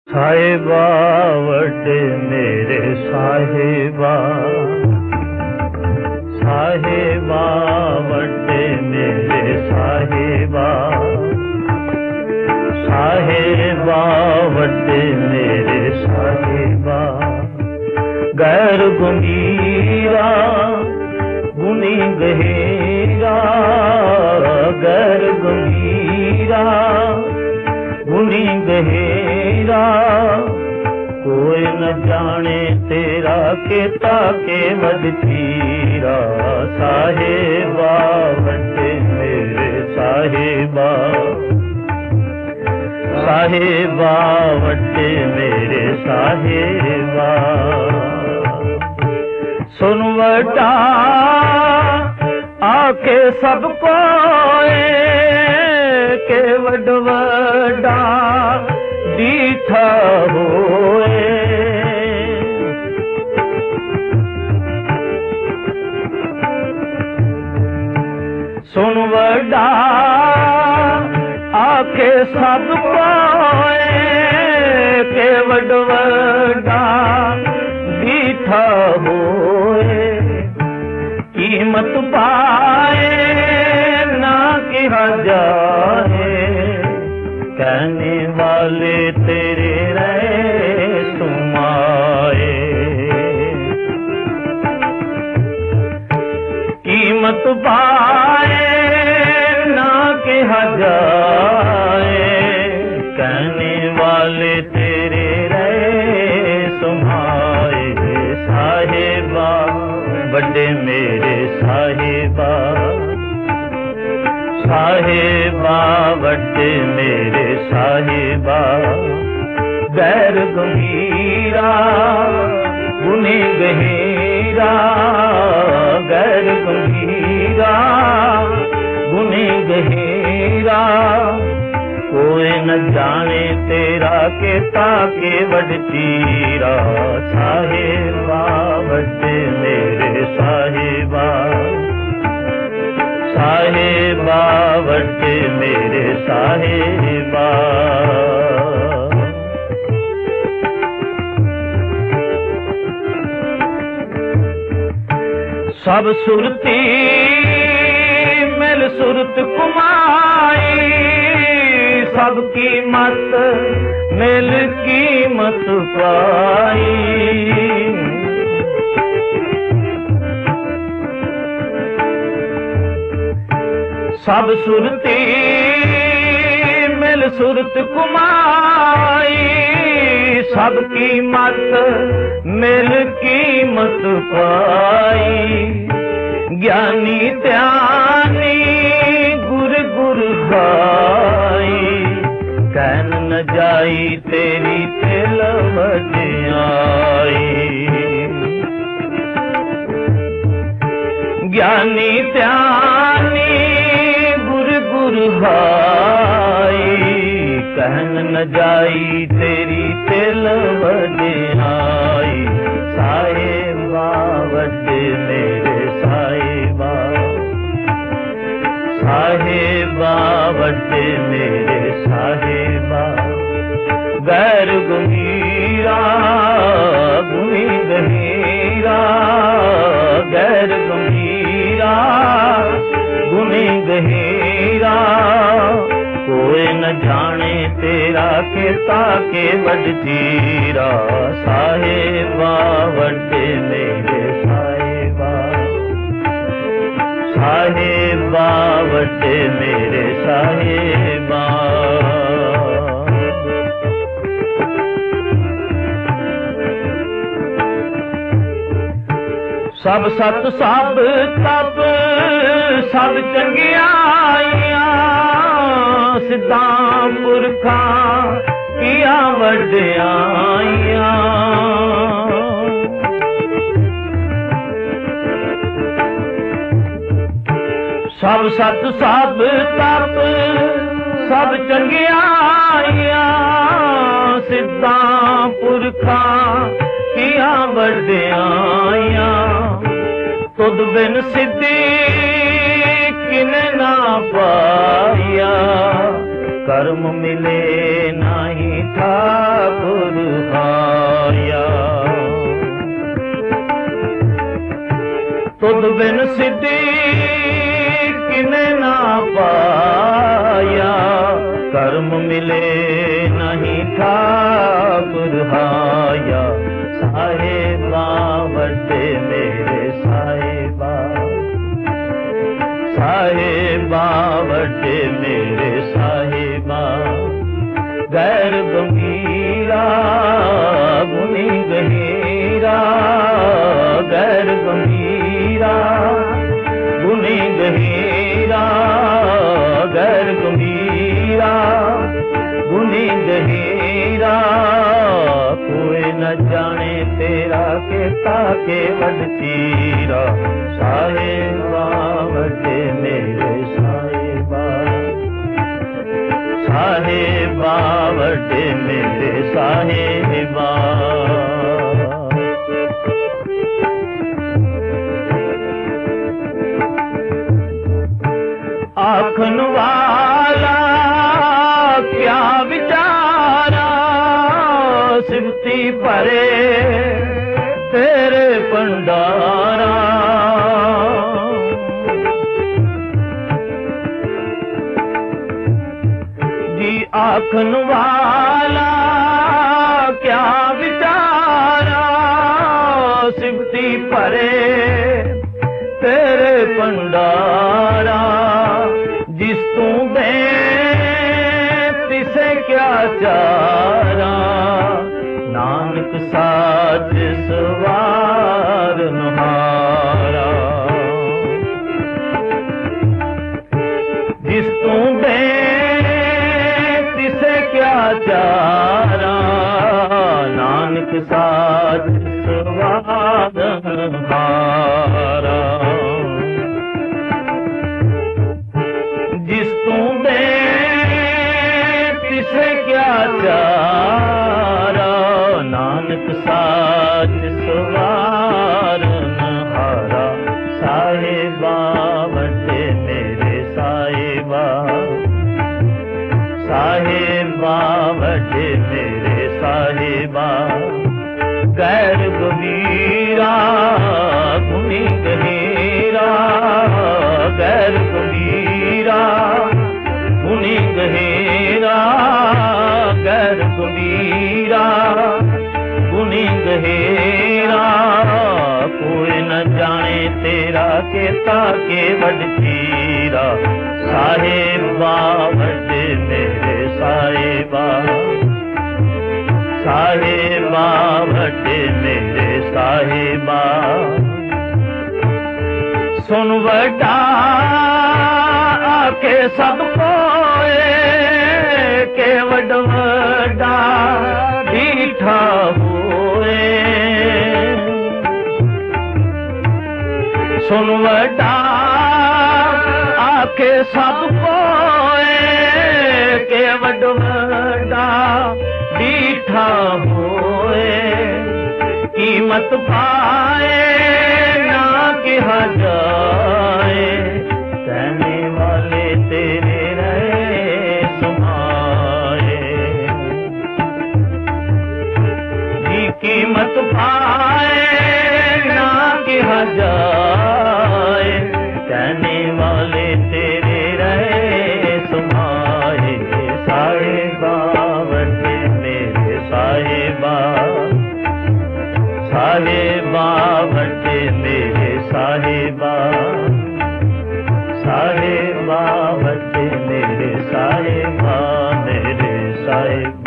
साहिबा वड्डे मेरे साहिबा, साहिबा वड्डे मेरे साहिबा, साहिबा वड्डे मेरे साहिबा। गैर गुंगीरा गुनी गहेरा, गैर गुंगीरा गुनी गहेरा। कोई न जाने तेरा केता के वड चीरा। साहिबा वड्डे मेरे साहिबा, साहिबा वड्डे मेरे साहिबा। सुन वड्डा आके सबको के वड वड्डा दीठा होए। सुन वड्डा आके सबको के वड वड्डा दीठा होए। कीमत पाए ना किया जाए, कहने वाले तेरे रहे सुमाए। कीमत पाए ना किया जाए, कहने वाले तेरे रहे सुमाए। साहिबा वड्डे मेरे साहिबा, साहिबा वड्डे मेरे साहिबा। गैर गंभीरा गुनी गहेरा, गैर गंभीरा गुनी गहेरा। कोई न जाने तेरा केता के वड चीरा। साहिबा वड्डे मेरे साहिबा, साहिबा वड्डे मेरे साहिबा। सब सुरती मिल सुरत कुमाई, सब कीमत मिल कीमत पाई। सब सुरती मिल सुरत कुमाई, सब कीमत मिल कीमत पाई। ज्ञानी त्यानी गुर गुर खाई, कहन न जाई तेरी तिल वजियाई। ज्ञानी त्यानी भाई, कहन न जाई तेरी तिल वजियाई। साहिबा वड्डे मेरे साहिबा, साहिबा वड्डे मेरे साहिबा। गैर गुंगीरा गुनी गहेरा, गैर गुंगीरा गुनी गहेरा। कोई न जाने तेरा केता के वड चीरा। साहिबा वड्डे मेरे साहिबा, साहिबा वड्डे मेरे साहिबा। सब सत सब तब सब चंगियाइयां, सिद्धा पुरखा किया वड्डियाइयां। सब सत सब तप सब चंगियाइयां, सिद्धा पुरखा किया वड्डियाइयां। तुद बिन सिद्धि किने ना पाया, कर्म मिले नहीं ठाकुर पुरखाया। तुद बिन सिद्धि किने ना पाया, कर्म मिले नहीं था पुरखाया। साहिबा वड्डे मेरे साहिबा, साहिबा वड्डे मेरे साहिबा। गैर गंभीरा गुनी गहीरा, गैर गंभीरा गुनी गहीरा, गैर गंभीरा गुनी गहीरा। कोई न जाने तेरा केता के वड चीरा। साहिबा वड्डे मेरे साहिबा, साहिबा वड्डे मेरे साहिबा। आखन वाला क्या विचारा, सिमती परे तेरे भंडारा। जी आखन वाला क्या विचारा, सिमती परे तेरे भंडारा। जिस तू दे तिसे क्या चारा, नानक साज सवार नहारा। जिस तू दे तिसे क्या चारा, नानक साज सवार नहारा। जिस तू दे तिसे क्या चारा, नानक साच सवार नहारा। साहिबा वड्डे मेरे साहिबा, साहिबा वड्डे मेरे साहिबा। गैर गंभीरा गुनी गहीरा, गैर गंभीरा गुनी गहीरा, गैर गंभीरा गुनी गहीरा। कोई न जाने तेरा केता के वड चीरा। साहिबा वड्डे मेरे साहिबा, साहिबा वड्डे मेरे साहिबा। सुन वड्डा आके सब कोए, के वड वड्डा डीठा होए। सुन वड्डा आके सब कोए, के वड वड्डा डीठा होए। कीमत पाए ना कहा जाए, कहने वाले तेरे रहे समाए। जी कीमत पाए ना कहा जाए, कहने वाले तेरे रहे समाए। साहिबा वड्डे मेरे साहिबा, साहिबा वड्डे मेरे साहिबा, साहिबा वड्डे मेरे साहिबा, मेरे साहिबा।